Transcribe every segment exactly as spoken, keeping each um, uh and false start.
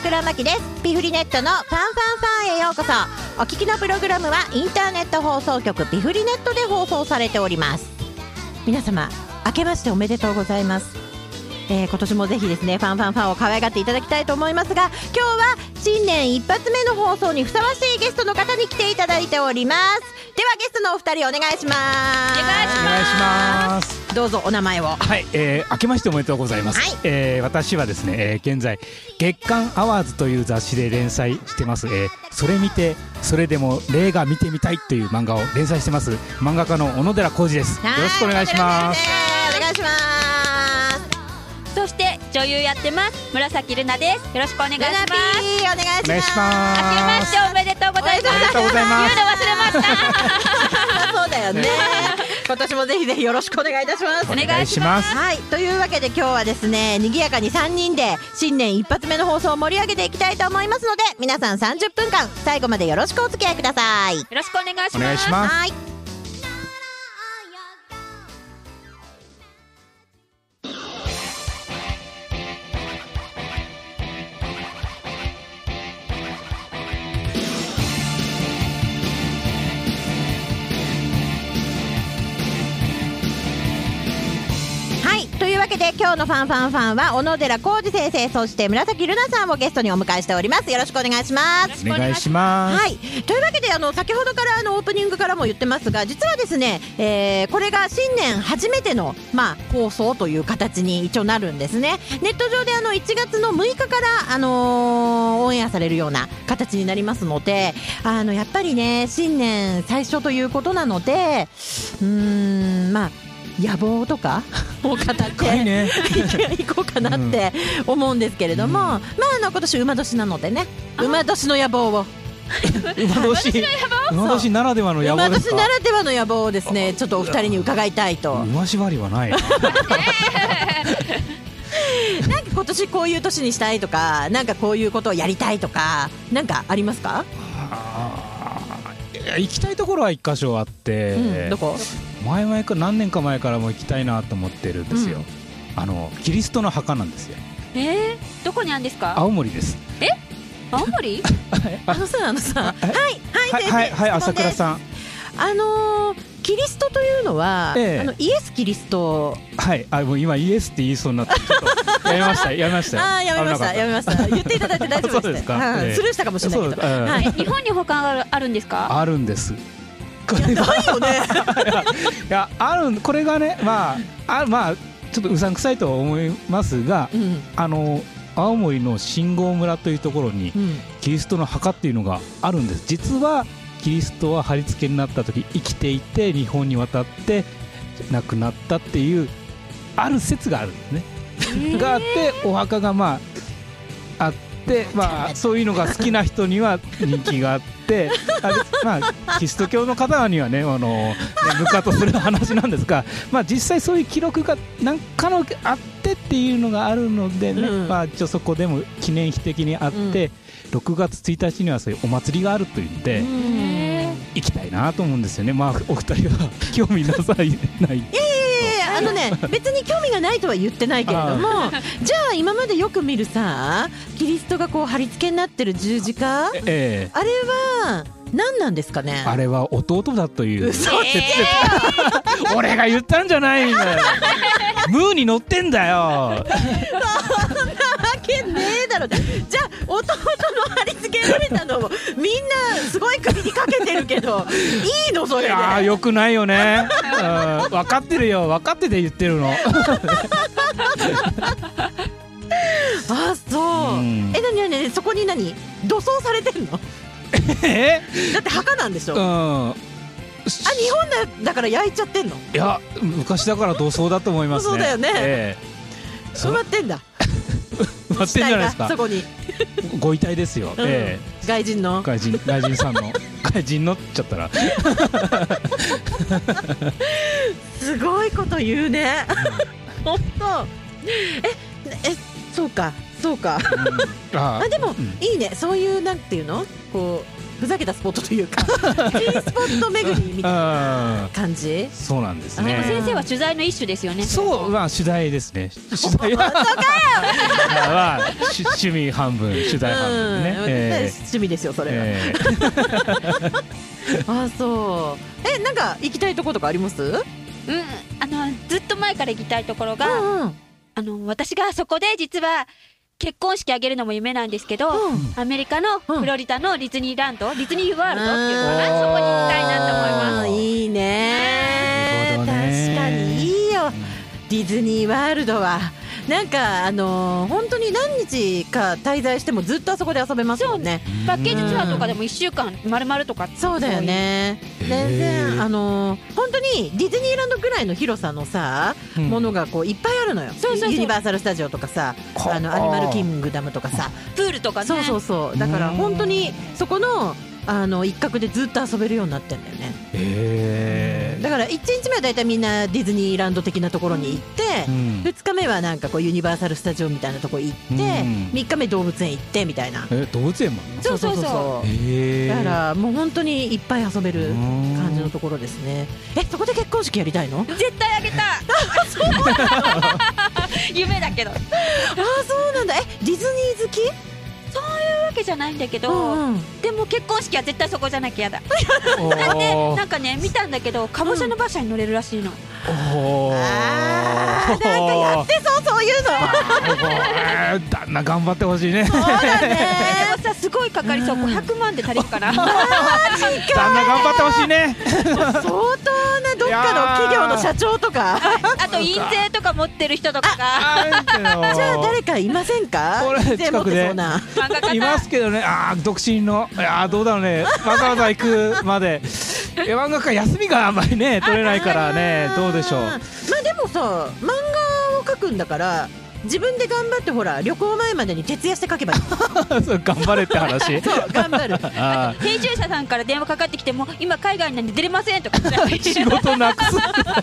倉真希です。ピフリネットのファンファンファンへようこそ。お聞きのプログラムはインターネット放送局ピフリネットで放送されております。皆様明けましておめでとうございます。えー、今年もぜひですねファンファンファンを可愛がっていただきたいと思いますが、今日は新年一発目の放送にふさわしいゲストの方に来ていただいております。ではゲストのお二人お願いします。 お願いします。 どうぞお名前を。 はい、えー、明けましておめでとうございます。はい、えー、私はですね、えー、現在月刊アワーズという雑誌で連載してます、えー、それ見てそれでも霊が見てみたいという漫画を連載してます漫画家の小野寺浩二です。よろしくお願いします。 お願いします。 そして女優やってます紫ルナです。よろしくお願いします。 お願いします。 お願いします。 明けましておめでとうございます。 おめでとうございます。 言うの忘れましたそうだよね。今年もぜひぜひよろしくお願いいたします。 お願いします。 はい、というわけで今日はですね賑やかにさんにんで新年一発目の放送を盛り上げていきたいと思いますので、皆さんさんじゅっぷんかん最後までよろしくお付き合いください。 よろしくお願いします。 お願いします。 はい。というわけで今日のファンファンファンは小野寺浩二先生、そして紫ルナさんをゲストにお迎えしております。よろしくお願いします。 お願いします。 はい、というわけであの先ほどからあのオープニングからも言ってますが、実はですね、えー、これが新年初めての、まあ、放送という形に一応なるんですね。ネット上であのいちがつのむいかから、あのー、オンエアされるような形になりますので、あのやっぱりね新年最初ということなので、うーんまあ野望とかを語ってね、 いこうかなって思うんですけれども、うん、まああの今年馬年なのでね、馬年の野望を馬年馬年ならではの野望ですか。 馬年ならではの野望をですねちょっとお二人に伺いたいと。 馬縛りはないな。 なんか今年こういう年にしたいとか、なんかこういうことをやりたいとかなんかありますか？ 行きたいところは一箇所あって、うん、 どこ？ 前々か何年か前からも行きたいなと思ってるんですよ、うん、あのキリストの墓なんですよ。 えー、どこにあるんですか？ 青森です。 え青森？ あのさあのさはいはいはいはい朝倉さん、 あのー、キリストというのは、ええ、あのイエスキリスト。 はいあもう今イエスって言いそうになってちょっとやめましたやめましたあやめましたやめました言っていただいて大丈夫です。そうですか、うんええ、スルーしたかもしれないけど、 はい、日本に他があるんですか？ あるんです。 これがないよね。 いやあるこれがねまああまあちょっとうさんくさいと思いますが、うん、あの青森の信号村というところに、うん、キリストの墓っていうのがあるんです。実はキリストは貼り付けになった時生きていて日本に渡って亡くなったっていうある説があるんですね、えー、があってお墓がまああってまあそういうのが好きな人には人気があってあれ、まあ、キリスト教の方にはねあのね無価とする話なんですが、まあ、実際そういう記録が何かのあってっていうのがあるのでね、うんまあ、一応そこでも記念碑的にあって、うん、ろくがつついたちにはそういうお祭りがあるというんで、うん、行きたいなと思うんですよね。まあお二人は興味なさいない？いやいやいやあのね別に興味がないとは言ってないけれどもじゃあ今までよく見るさキリストがこう貼り付けになってる十字架、ええ、あれは何なんですかね？ あれは弟だという説、えー、俺が言ったんじゃないんだよ。ムーに乗ってんだよ。 そんなわけねえだろ。じゃあ弟の貼り付けられたのもみんなすごい首にかけてるけどいいのそれで？いやよくないよね。分かってるよ分かってて言ってるの。 あそう、うん、えなになにそこに何土葬されてんの？ えだって墓なんでしょ、うん、あ日本 だ, だから焼いちゃってんの？ いや昔だから土葬だと思いますね。 そうだよね、えー、埋まってんだ。 埋まってんじゃないですか。 そこにご遺体ですよ、うんえー、外人の外人外人さんの外人のっちゃったらすごいこと言うね。本当ええそうかそうか、うん、あ, あでも、うん、いいねそういうなんていうのこうふざけたスポットというか新スポット巡りみたいな感じ。 そうなんですね。 でも先生は取材の一種ですよね。 そう、まあ取材ですね。取材はまあ趣味半分取材半分ね、 えー、趣味ですよそれは、えー、あそうえなんか行きたいところとかあります？うんあのずっと前から行きたいところが、うんうん、あの私がそこで実は結婚式あげるのも夢なんですけど、うん、アメリカのフロリダのディズニーランド、うん、ディズニーワールドっていうのかな、そこに行きたいなと思います。 いいね、確かにいいよ、ディズニーワールドはなんかあのー、本当に何日か滞在してもずっとあそこで遊べますもんね。 パッケージツアーとかでもいっしゅうかん丸々とか。 そうだよね。全然あのー、本当にディズニーランドぐらいの広さのさ、うん、ものがこういっぱいあるのよ。そうそうそう、ユニバーサルスタジオとかさ、あのアニマルキングダムとかさ、 プールとかね。 そうそうそう。だから本当にそこのあの一角でずっと遊べるようになってんだよね。へー。だからいちにちめはだいたいみんなディズニーランド的なところに行って、うん、ふつかめはなんかこうユニバーサルスタジオみたいなところ行って、うん、みっかめ動物園行ってみたいな。 え動物園も？ そうそうそうそう。へー。だからもう本当にいっぱい遊べる感じのところですね。えそこで結婚式やりたいの？ 絶対あげたい。そうなの夢だけど。あそうなんだ。えディズニー好き？ そういうわけじゃないんだけど、うんうん、でも結婚式は絶対そこじゃなきゃやだ。だってなんかね見たんだけどカボチャの馬車に乗れるらしいの。おあなんかやってそうそういうの。 旦那頑張ってほしいね。 そうだね。 でもさすごいかかりそう。ごひゃくまんで足りるかな。 旦那頑張ってほしいね。 相当などっかの企業の社長とか、 あと印税とか持ってる人とかが。 じゃあ誰かいませんか？ これ近くでいますけどね。ああ独身のいやどうだろうね。わざわざ行くまで。漫画家休みがあんまりね取れないからね。どうでしょう。まあでもさ漫画を描くんだから自分で頑張ってほら旅行前までに徹夜して書けばいい。 そう頑張れって話。 そう頑張る。 ああ編集者さんから電話かかってきても今海外なんで出れませんとか仕事なくす。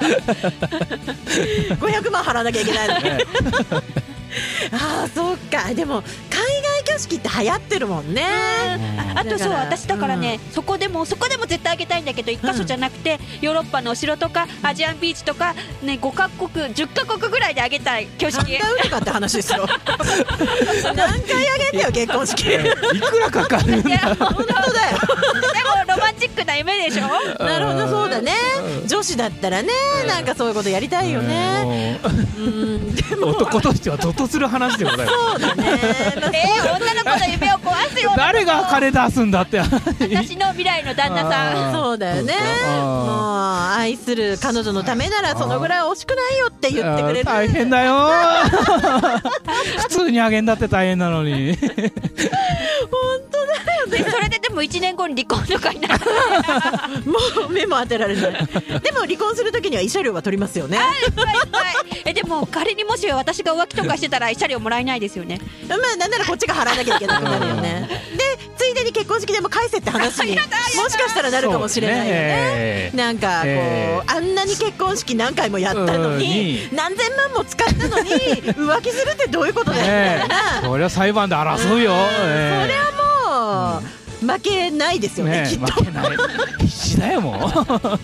ごひゃくまん払わなきゃいけないのね。ああそうか。でも海外挙式って流行ってるもんね。 あとそう私だからね、うん、そこでもそこでも絶対あげたいんだけど一箇所じゃなくて、うん、ヨーロッパのお城とかアジアンビーチとかねごかこくじゅっかこくぐらいであげたい挙式。 何回売るかって話ですよ。何回あげんだよ結婚式。 いくらかかるんだ。いや本当だよ。 でもロマンチックな夢でしょ。 なるほどそうだね。女子だったらねなんかそういうことやりたいよね。 うんでも男としてはゾッとする話でございます。 そうだね。 えー、女の子の夢を壊すよ。 誰が金出すんだって。 私の未来の旦那さん。そうだよね。もう愛する彼女のためならそのぐらい惜しくないよって言ってくれる。 大変だよ。普通にあげんだって大変なのに。 本当だよね。 それででもいちねんごに離婚とかになる。 もう目も当てられない。でも離婚するときには慰謝料は取りますよね。 いっぱいいっぱい。えでも仮にもし私が浮気とかしてたら慰謝料もらえないですよね。 まあなんならこっちが払わなきゃいけなくなるよね。でついでに結婚式でも返せって話にもしかしたらなるかもしれないよね。なんかこうあんなに結婚式何回もやったのに何千万も使ったのに浮気するってどういうことだよみたいな。 そりゃ裁判で争うよ。 そりゃもう負けないですよねきっと。 負けない。必死だよもう。そうなんだ。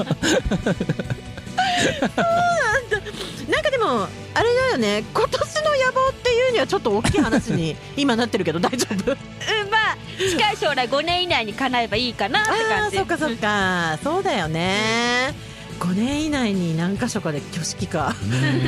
なんかでもあれだよね今年の野望っていうにはちょっと大きい話に今なってるけど大丈夫？うんまあ近い将来ごねん以内に叶えばいいかなって感じ。 あそうかそうかそうだよね。ごねん以内に何か所かで挙式か。うん、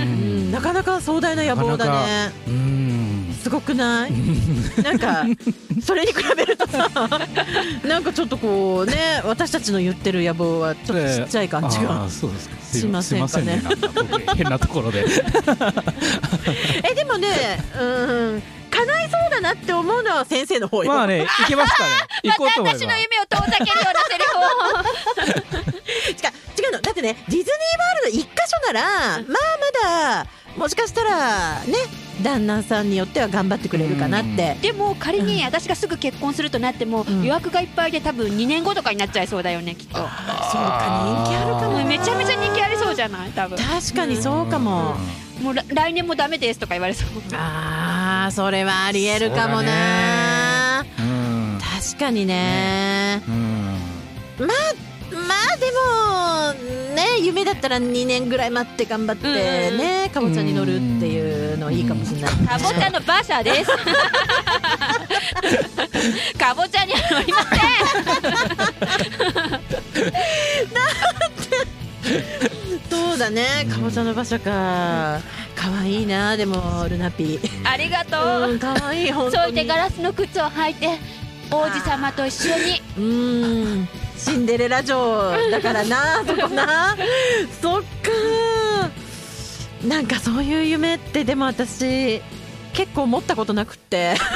なかなか壮大な野望だね。うんすごくない？なんかそれに比べるとさなんかちょっとこうね私たちの言ってる野望はちょっとちっちゃい感じが、えー、そうですかしませんかね。 変なところでえでもねうん叶いそうだなって思うのは先生の方よ。 まあねいけますかね。行こうと思えば。 私の夢を遠ざけるようなセリフを違うのだってねディズニーワールド一箇所ならまあまだもしかしたらね旦那さんによっては頑張ってくれるかなって。 でも仮に私がすぐ結婚するとなっても、うん、予約がいっぱいで多分にねんごとかになっちゃいそうだよねきっと。 そうか人気あるかもね。 めちゃめちゃ人気ありそうじゃない多分。 確かにそうかも。 もう来年もダメですとか言われそう。 ああそれはありえるかもな。確かにね。 ね。うん、まあまあでもね、夢だったらにねんぐらい待って頑張ってね、かぼちゃに乗るっていうのいいかもしれない。 かぼちゃの馬車ですかぼちゃには乗りませんそうだね、かぼちゃの馬車か。かわいいな、でもルナピーありがとう、 うん、かわいい。本当にそういってガラスの靴を履いて王子様と一緒に、 うーん、シンデレラ城だからなそこなそっか。なんかそういう夢ってでも私結構持ったことなくって、えー、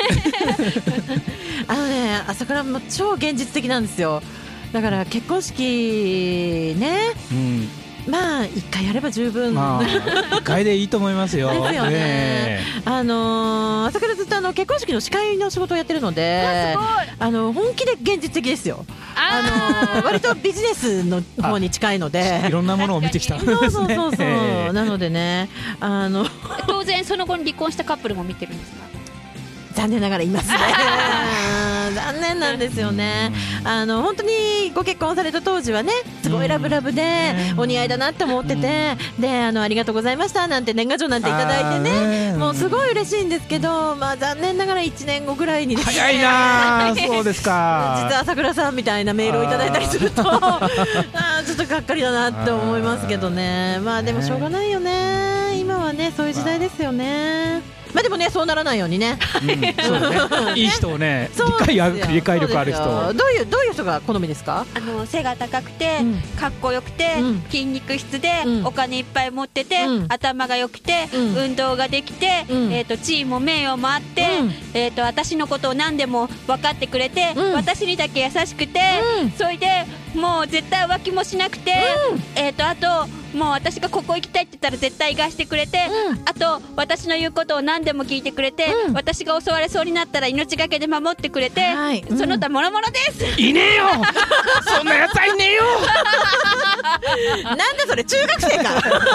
あのね、朝倉も超現実的なんですよ。だから結婚式ね、うん、まあ一回やれば十分、 まあ、一回でいいと思いますよ。 ですよね、えー、あのー、朝倉ずっとあの結婚式の司会の仕事をやってるので、あの本気で現実的ですよ。あのー、割とビジネスの方に近いのでいろんなものを見てきたんですね。 そうそうそうそう、えー、なのでね、あの当然その後に離婚したカップルも見てるんですか？ 残念ながらいますね残念なんですよね。あの本当にご結婚された当時はね、すごいラブラブでお似合いだなって思ってて、であのありがとうございましたなんて年賀状なんていただいてね、もうすごい嬉しいんですけど、まあ残念ながらいちねんごぐらいにですね、 早いなそうですか実は朝倉さんみたいなメールをいただいたりするとあちょっとがっかりだなって思いますけどね。まあでもしょうがないよね、今はねそういう時代ですよね。まあでもね、そうならないようにね、うん、 そうねいい人をね、理解ある理解力ある人。 どういうどういう人が好みですか？ あの背が高くて、うん、かっこよくて、うん、筋肉質で、うん、お金いっぱい持ってて、うん、頭が良くて、うん、運動ができて、うん、えーと地位も名誉もあって、うん、えーと私のことを何でも分かってくれて、うん、私にだけ優しくて、うん、それでもう絶対浮気もしなくて、うん、えーとあともう私がここ行きたいって言ったら絶対行かしてくれて、うん、あと私の言うことを何でも聞いてくれて、うん、私が襲われそうになったら命がけで守ってくれて、はい、その他もろもろです。 いねえよそんなやつはいねえよなんだそれ、中学生か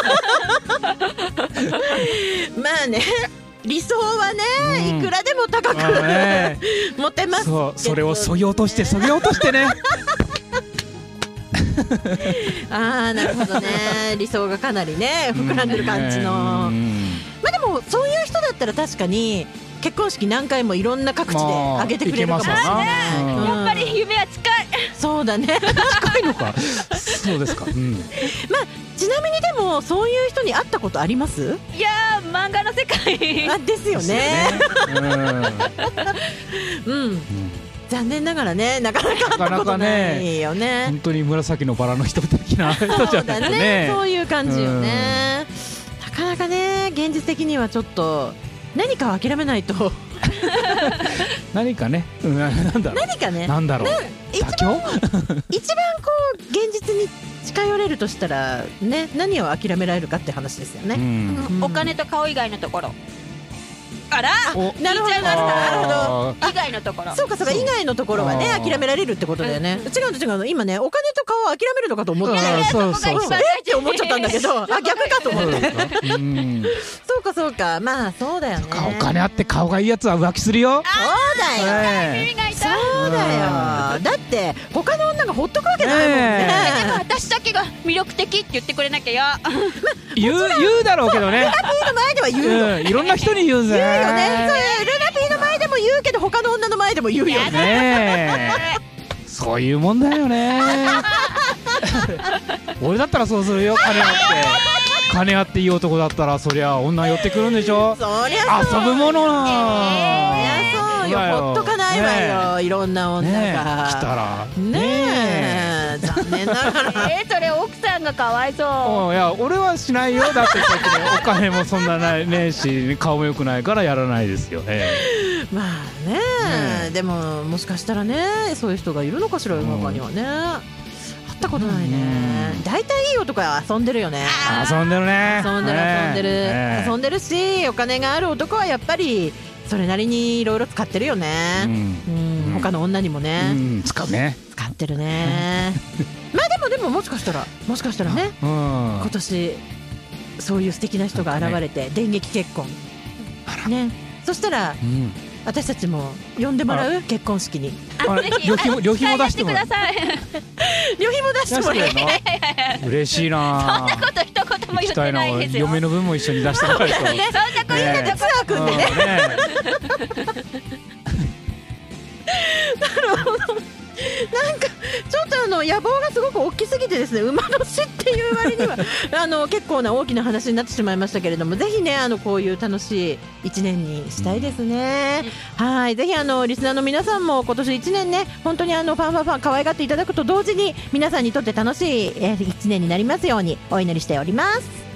まあね、理想はね、うん、いくらでも高く、ね、持てますけど、 そう、それをそぎ落としてそぎ落としてねあーなるほどね理想がかなりね膨らんでる感じの、まあでもそういう人だったら確かに結婚式何回もいろんな各地で挙げてくれるかもしれない、 まあね、やっぱり夢は近いそうだね近いのかそうですか、うん、 まあちなみにでもそういう人に会ったことあります？ いやー漫画の世界あですよねうん、うん残念ながらね、なかなか会ったことないよね。 本当に紫のバラの人的な人じゃないとね。そうだね、 そういう感じよね。なかなかね、現実的にはちょっと何かを諦めないと何かね、うん、なんだろう何かね、 なんだろう一番一番こう現実に近寄れるとしたらね、何を諦められるかって話ですよね、 うんうん、お金と顔以外のところ。あらなるほどなるほど以外のところ、 そうかそうか、以外のところはね諦められるってことだよね。違うの違うの、今ねお金と顔を諦めるのかと思って、 そうそうそう、 えって思っちゃったんだけど、あ逆かと思ってそうかそうか、まあそうだよね。 お金あって顔がいいやつは浮気するよ。 そうだよ、そうだよ、だって他の女がほっとくわけないもんね。 でも私だけが魅力的って言ってくれなきゃよ言う言うだろうけどね、 ルナピーの前では言うよ、 いろんな人に言うぜ。 言うよね、そういうルナピーの前でも言うけど他の女の前でも言うよね。そういうもんだよね俺だったらそうするよ、金あって金あっていい男だったらそりゃ女寄ってくるんでしょ。 そりゃそう、 遊ぶものな、 えー、そりゃそうよ、ほっとかないわよ、ね、いろんな女が、ね、 来たらねえ、残念ながらえー、それ奥さんがかわいそう。 いや俺はしないよ、だってさっきねお金もそんなないねえし顔も良くないからやらないですよ、えー、まあね、ね、でももしかしたらねそういう人がいるのかしら、世の中にはね、会ったことないね。だいたいいい男は遊んでるよね。 遊んでるね、 遊んでる遊んでる、ね、遊んでるし、お金がある男はやっぱりそれなりにいろいろ使ってるよね、うんうん、他の女にもね、うん、 使うね、 使ってるねまあでもでももしかしたらもしかしたらね、うん、今年そういう素敵な人が現れて、ね、電撃結婚ね、そしたら、うん、私たちも呼んでもらう、結婚式に。 旅費も旅費も出してもらう。 旅費も出してもらう。嬉しいな。 そんなこと一言も言ってないですよ。 嫁の分も一緒に出してもらえると。そんなこと言ってツアー組んでね。なるほど。なんかちょっとあの野望がすごく大きすぎてですね、馬年っていう割にはあの結構な大きな話になってしまいましたけれども、ぜひねあのこういう楽しいいちねんにしたいですね。うん、はい、ぜひあのリスナーの皆さんも今年いちねんね本当にあのファンファンファン可愛がっていただくと同時に皆さんにとって楽しいいちねんになりますようにお祈りしております。